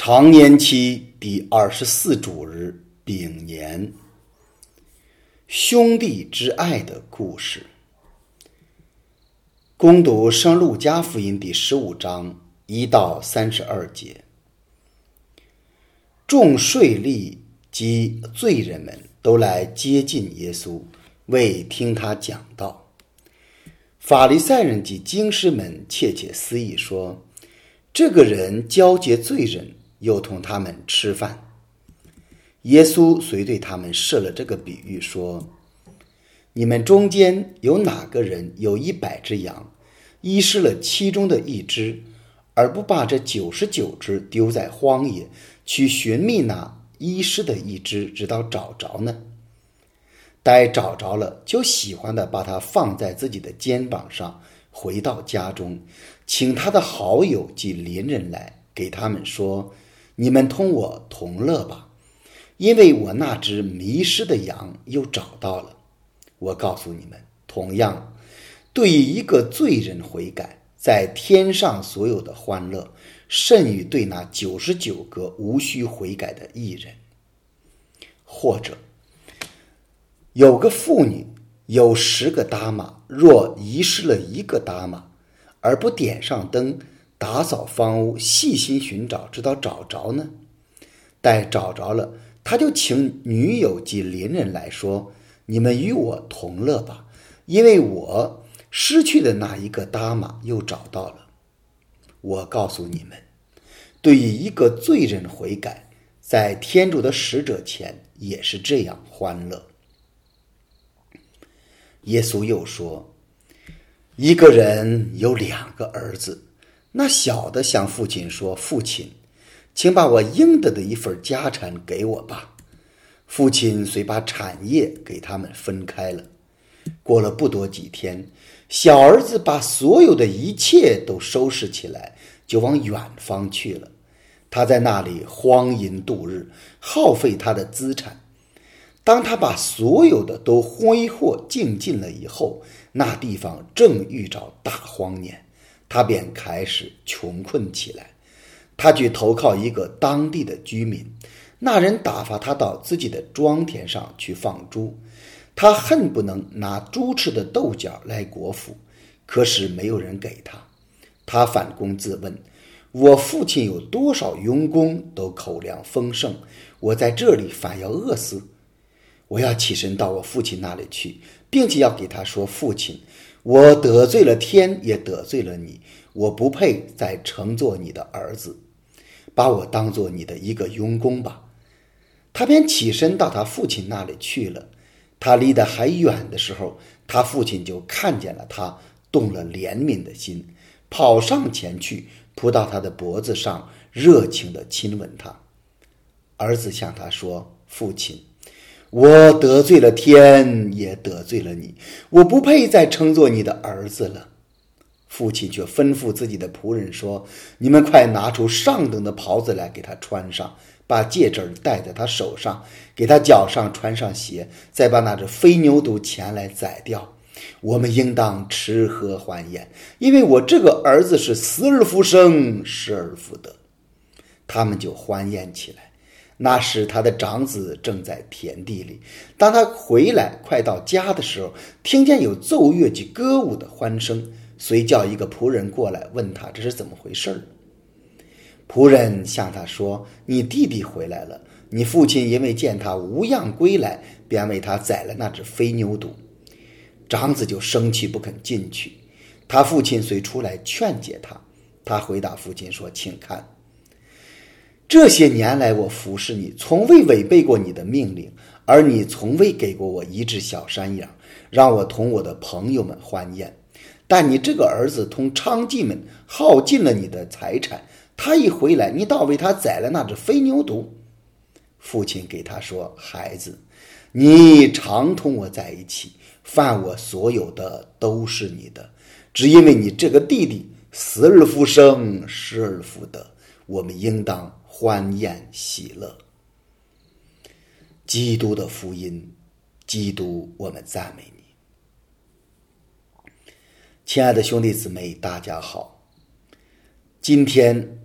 常年期第24主日丙年，兄弟之爱的故事。攻读圣路加福音第15章1到32节。众税吏及罪人们都来接近耶稣，为听他讲道。法利赛人及经师们窃窃私议说，这个人交结罪人，又同他们吃饭。耶稣遂对他们设了这个比喻说，你们中间有哪个人有100只羊，遗失了其中的1只，而不把这99只丢在荒野，去寻觅那遗失的1只，直到找着呢？待找着了，就喜欢地把它放在自己的肩膀上，回到家中，请他的好友及邻人来，给他们说，你们同我同乐吧，因为我那只迷失的羊又找到了。我告诉你们，同样，对于一个罪人悔改，在天上所有的欢乐，甚于对那99个无需悔改的义人。或者有个妇女有10个达玛，若遗失了1个达玛，而不点上灯，打扫房屋，细心寻找，直到找着呢？待找着了，他就请女友及邻人来说，你们与我同乐吧，因为我失去的那1个达玛又找到了。我告诉你们，对于一个罪人悔改，在天主的使者前也是这样欢乐。耶稣又说，一个人有2个儿子，那小的向父亲说，父亲，请把我应得的一份家产给我吧。父亲遂把产业给他们分开了。过了不多几天，小儿子把所有的一切都收拾起来，就往远方去了。他在那里荒淫度日，耗费他的资产。当他把所有的都挥霍净尽了以后，那地方正遇着大荒年，他便开始穷困起来。他去投靠一个当地的居民，那人打发他到自己的庄田上去放猪。他恨不能拿猪吃的豆角来果腹，可是没有人给他。他反躬自问，我父亲有多少佣工都口粮丰盛，我在这里反要饿死？我要起身到我父亲那里去，并且要给他说，父亲，我得罪了天，也得罪了你，我不配再承做你的儿子，把我当做你的一个佣工吧。他便起身到他父亲那里去了。他离得还远的时候，他父亲就看见了他，动了怜悯的心，跑上前去，扑到他的脖子上，热情地亲吻他。儿子向他说，父亲，我得罪了天，也得罪了你，我不配再称作你的儿子了。父亲却吩咐自己的仆人说，你们快拿出上等的袍子来给他穿上，把戒指戴在他手上，给他脚上穿上鞋，再把那只飞牛犊牵来宰掉。我们应当吃喝欢宴，因为我这个儿子是死而复生，失而复得。他们就欢宴起来。那时他的长子正在田地里，当他回来快到家的时候，听见有奏乐及歌舞的欢声，遂叫一个仆人过来问他这是怎么回事。仆人向他说，你弟弟回来了，你父亲因为见他无恙归来，便为他宰了那只飞牛犊。长子就生气不肯进去，他父亲遂出来劝解他。他回答父亲说，请看，这些年来我服侍你，从未违背过你的命令，而你从未给过我1只小山羊，让我同我的朋友们欢宴。但你这个儿子同娼妓们耗尽了你的财产，他一回来，你倒为他宰了那只飞牛犊。父亲给他说，孩子，你常同我在一起，凡我所有的都是你的，只因为你这个弟弟死而复生，失而复得，我们应当欢宴喜乐。基督的福音，基督，我们赞美你。亲爱的兄弟姊妹，大家好。今天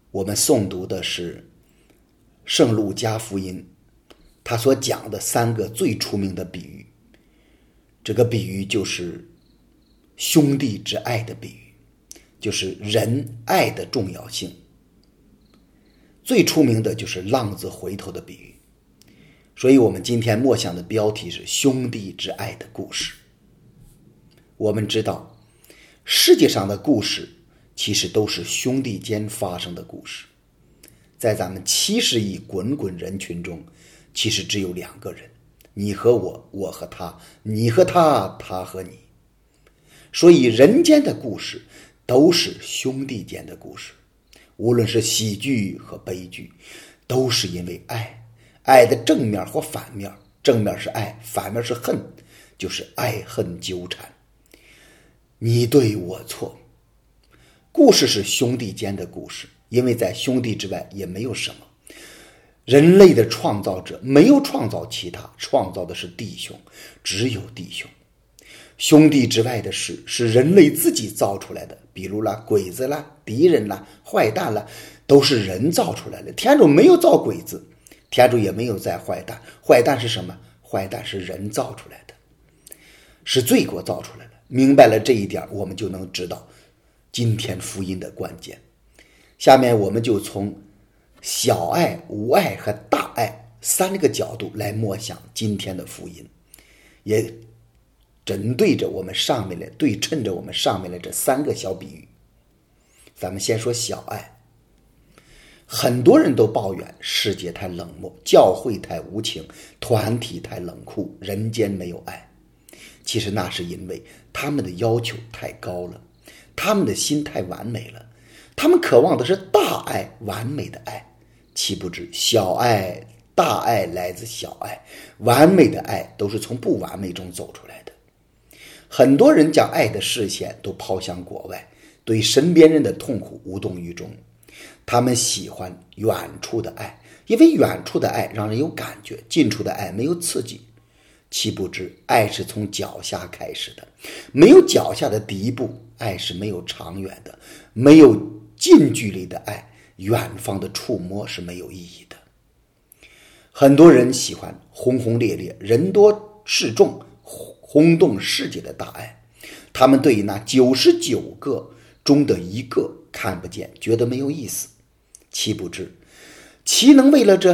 我们诵读的是圣路加福音，他所讲的3个最出名的比喻。这个比喻就是兄弟之爱的比喻，就是人爱的重要性。最出名的就是浪子回头的比喻。所以我们今天默想的标题是兄弟之爱的故事。我们知道世界上的故事其实都是兄弟间发生的故事。在咱们70亿滚滚人群中，其实只有2个人，你和我，我和他，你和他，他和你。所以人间的故事都是兄弟间的故事，无论是喜剧和悲剧，都是因为爱。爱的正面或反面，正面是爱，反面是恨，就是爱恨纠缠，你对我错。故事是兄弟间的故事，因为在兄弟之外也没有什么。人类的创造者没有创造其他，创造的是弟兄，只有弟兄。兄弟之外的事是人类自己造出来的，比如啦鬼子啦、敌人啦、坏蛋啦，都是人造出来的。天主没有造鬼子，天主也没有在坏蛋。坏蛋是什么？坏蛋是人造出来的，是罪过造出来的。明白了这一点，我们就能知道今天福音的关键。下面我们就从小爱、无爱和大爱3个角度来默想今天的福音，也针对着我们上面的，对称着我们上面的这3个小比喻。咱们先说小爱。很多人都抱怨世界太冷漠，教会太无情，团体太冷酷，人间没有爱。其实那是因为他们的要求太高了，他们的心太完美了，他们渴望的是大爱，完美的爱。岂不知小爱、大爱来自小爱，完美的爱都是从不完美中走出来的。很多人将爱的视线都抛向国外，对身边人的痛苦无动于衷。他们喜欢远处的爱，因为远处的爱让人有感觉，近处的爱没有刺激。岂不知爱是从脚下开始的，没有脚下的第一步，爱是没有长远的。没有近距离的爱，远方的触摸是没有意义的。很多人喜欢轰轰烈烈、人多势众、轰动世界的大爱，他们对于那99个中的1个看不见，觉得没有意思。岂不知岂能为了这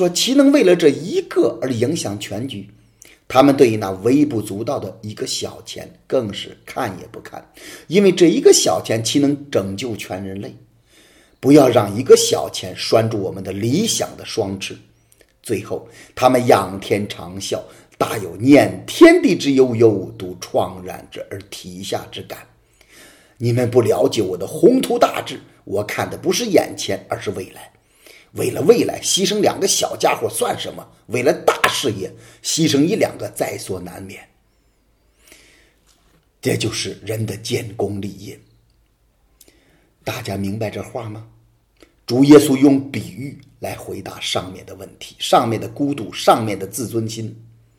1个而影响全局？他们对于那微不足道的1个小钱更是看也不看，因为这1个小钱岂能拯救全人类？不要让1个小钱拴住我们的理想的双翅。最后他们仰天长啸，大有念天地之悠悠，独怆然之而涕下之感。你们不了解我的宏图大志，我看的不是眼前，而是未来。为了未来牺牲2个小家伙算什么？为了大事业牺牲1-2个在所难免。这就是人的建功立业。大家明白这话吗？主耶稣用比喻来回答上面的问题，上面的孤独，上面的自尊心。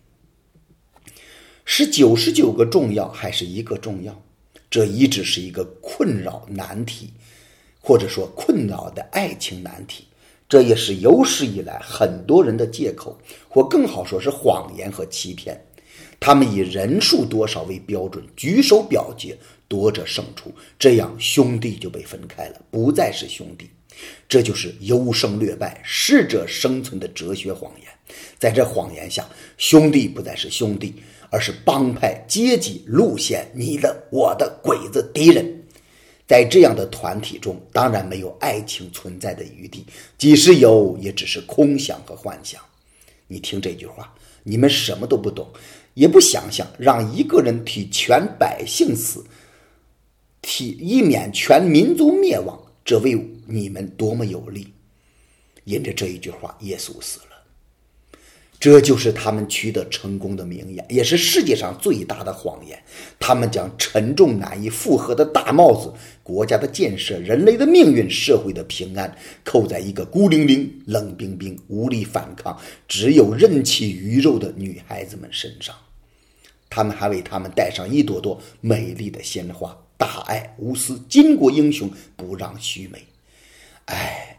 是99个重要还是1个重要？这一直是一个困扰难题，或者说困扰的爱情难题。这也是有史以来很多人的借口，或更好说是谎言和欺骗。他们以人数多少为标准，举手表决，夺者胜出，这样兄弟就被分开了，不再是兄弟。这就是优胜劣败、适者生存的哲学谎言。在这谎言下，兄弟不再是兄弟，而是帮派、阶级、路线，你的、我的、鬼子、敌人。在这样的团体中，当然没有爱情存在的余地，即使有，也只是空想和幻想。你听这句话，你们什么都不懂，也不想想让1个人替全百姓死，以免全民族灭亡，这为你们多么有利。因着这一句话，耶稣死了。这就是他们取得成功的名言，也是世界上最大的谎言。他们将沉重难以负荷的大帽子，国家的建设、人类的命运、社会的平安，扣在一个孤零零、冷冰冰、无力反抗、只有任其鱼肉的女孩子们身上。他们还为他们戴上一朵朵美丽的鲜花，大爱无私，巾帼英雄，不让须眉。哎，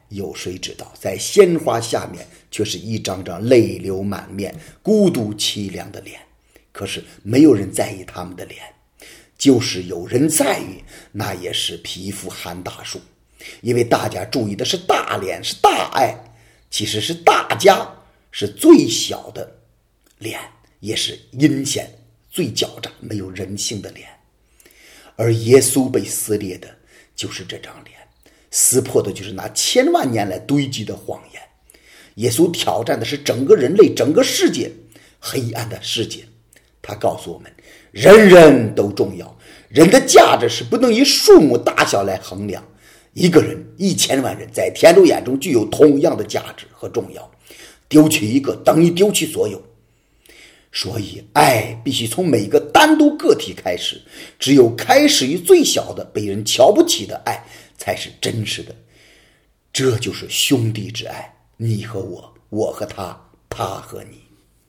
有谁知道，在鲜花下面却是一张张泪流满面、孤独凄凉的脸。可是没有人在意他们的脸，就是有人在意，那也是匹夫寒大树。因为大家注意的是大脸，是大爱，其实是大家，是最小的脸，也是阴险、最狡诈、没有人性的脸。而耶稣被撕裂的就是这张脸，撕破的就是那千万年来堆积的谎言。耶稣挑战的是整个人类、整个世界，黑暗的世界。他告诉我们，人人都重要，人的价值是不能以数目大小来衡量。一个人、1000万人在天主眼中具有同样的价值和重要，丢弃一个等于丢弃所有。所以爱必须从每个单独个体开始，只有开始于最小的被人瞧不起的爱才是真实的。这就是兄弟之爱，你和我，我和他，他和你。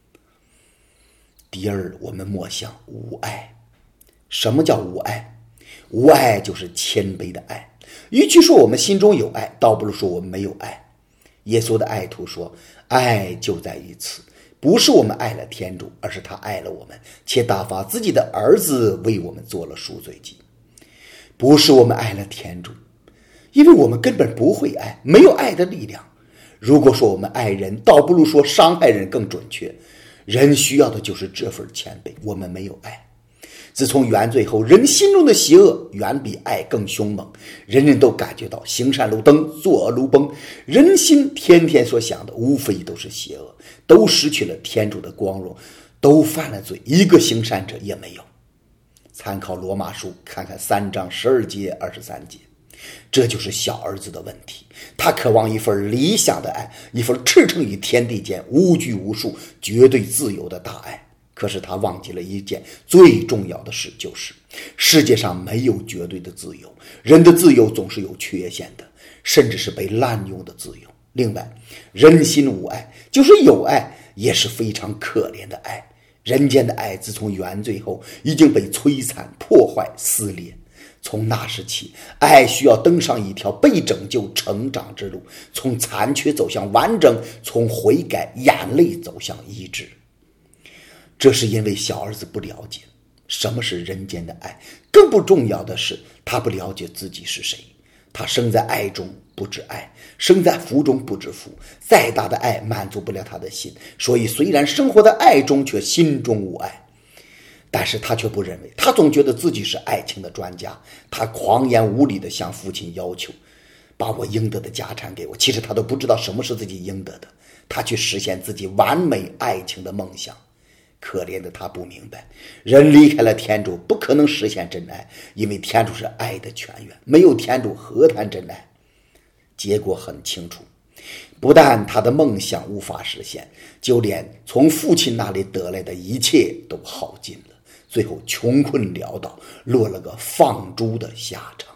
第二，我们莫想无爱。什么叫无爱？无爱就是谦卑的爱。与其说我们心中有爱，倒不如说我们没有爱。耶稣的爱徒说，爱就在于此，不是我们爱了天主，而是他爱了我们，且打发自己的儿子为我们做了赎罪祭。不是我们爱了天主，因为我们根本不会爱，没有爱的力量。如果说我们爱人，倒不如说伤害人更准确。人需要的就是这份谦卑，我们没有爱。自从原罪后，人心中的邪恶远比爱更凶猛，人人都感觉到行善如灯，作恶如崩，人心天天所想的无非都是邪恶，都失去了天主的光荣，都犯了罪，一个行善者也没有。参考罗马书，看看3章12节23节。这就是小儿子的问题，他渴望一份理想的爱，一份驰骋于天地间、无拘无束、绝对自由的大爱。可是他忘记了一件最重要的事，就是世界上没有绝对的自由，人的自由总是有缺陷的，甚至是被滥用的自由。另外，人心无爱，就是有爱也是非常可怜的爱。人间的爱自从原罪后已经被摧残、破坏、撕裂。从那时起，爱需要登上一条被拯救、成长之路，从残缺走向完整，从悔改、眼泪走向医治。这是因为小儿子不了解什么是人间的爱，更不重要的是，他不了解自己是谁。他生在爱中不知爱，生在福中不知福，再大的爱满足不了他的心，所以虽然生活在爱中，却心中无爱。但是他却不认为，他总觉得自己是爱情的专家，他狂言无理地向父亲要求，把我应得的家产给我。其实他都不知道什么是自己应得的，他去实现自己完美爱情的梦想。可怜的他不明白，人离开了天主不可能实现真爱，因为天主是爱的泉源，没有天主何谈真爱？结果很清楚，不但他的梦想无法实现，就连从父亲那里得来的一切都耗尽了，最后穷困潦倒，落了个放猪的下场。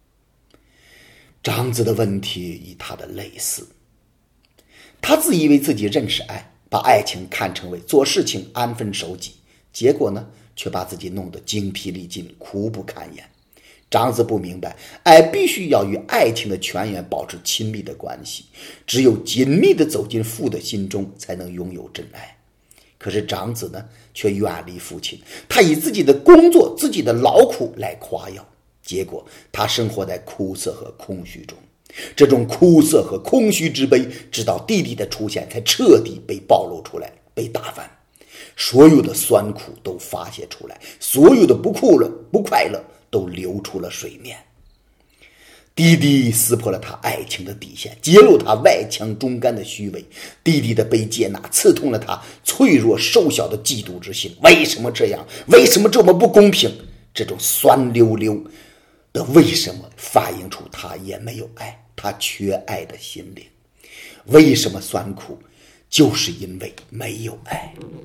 长子的问题与他的类似，他自以为自己认识爱，把爱情看成为做事情安分守己，结果呢，却把自己弄得精疲力尽，苦不堪言。长子不明白，爱必须要与爱情的泉源保持亲密的关系，只有紧密地走进父的心中，才能拥有真爱。可是长子呢，却远离父亲，他以自己的工作、自己的劳苦来夸耀，结果他生活在苦涩和空虚中。这种苦涩和空虚之悲，直到弟弟的出现才彻底被暴露出来，被打翻。所有的酸苦都发泄出来，所有的不快乐都流出了水面。弟弟撕破了他爱情的底线，揭露他外强中干的虚伪。弟弟的被接纳刺痛了他脆弱瘦小的嫉妒之心。为什么这样？为什么这么不公平？这种酸溜溜的为什么反映出他也没有爱，他缺爱的心灵。为什么酸苦？就是因为没有爱。